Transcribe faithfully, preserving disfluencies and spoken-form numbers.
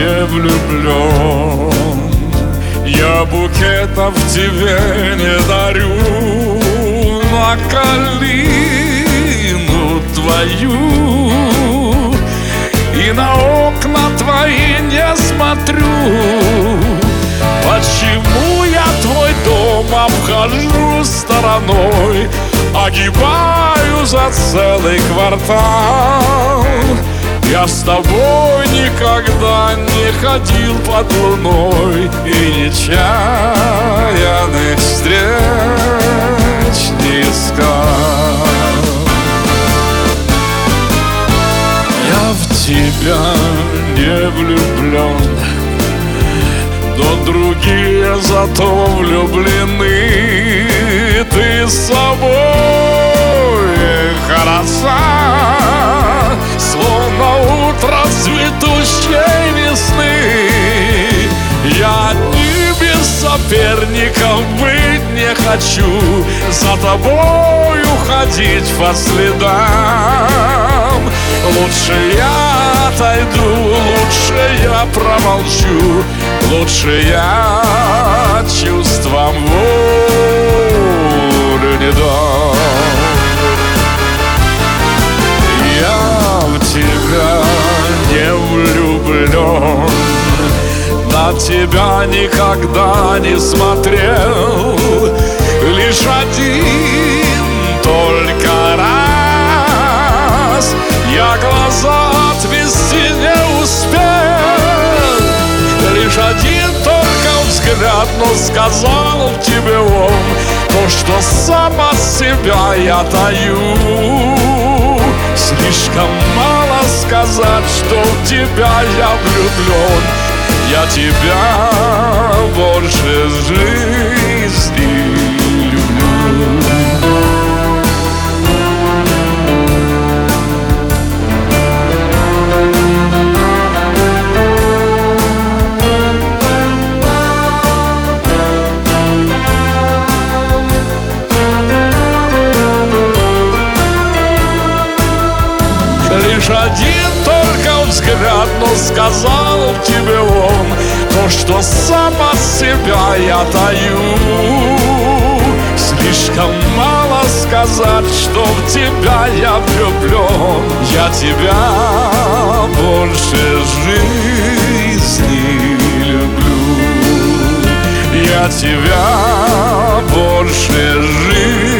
не влюблен. Я букетов тебе не дарю, на калину твою и на окна твои не смотрю. Почему я твой дом обхожу стороной, огибаю за целый квартал? Я с тобой никогда не ходил под луной и нечаянных встреч не искал. Я в тебя не влюблен, но другие зато влюблены. Ты с собой хороша, словно утро цветущей весны. Я одни без соперников быть не хочу, за тобой уходить по следам. Лучше я отойду, лучше я промолчу, лучше я чувствам волю не дам. Я в тебя не влюблен, на тебя никогда не смотрел. Лишь один только раз я глаза отвести не успел. Лишь один только взгляд, но сказал тебе он то, что сам от себя я таю. Слишком мало сказать, что в тебя я влюблен. Я тебя больше жизни люблю. Лишь один только взгляд, но сказал тебе он то, что сам от себя я таю. Слишком мало сказать, что в тебя я влюблен. Я тебя больше жизни люблю. Я тебя больше жизни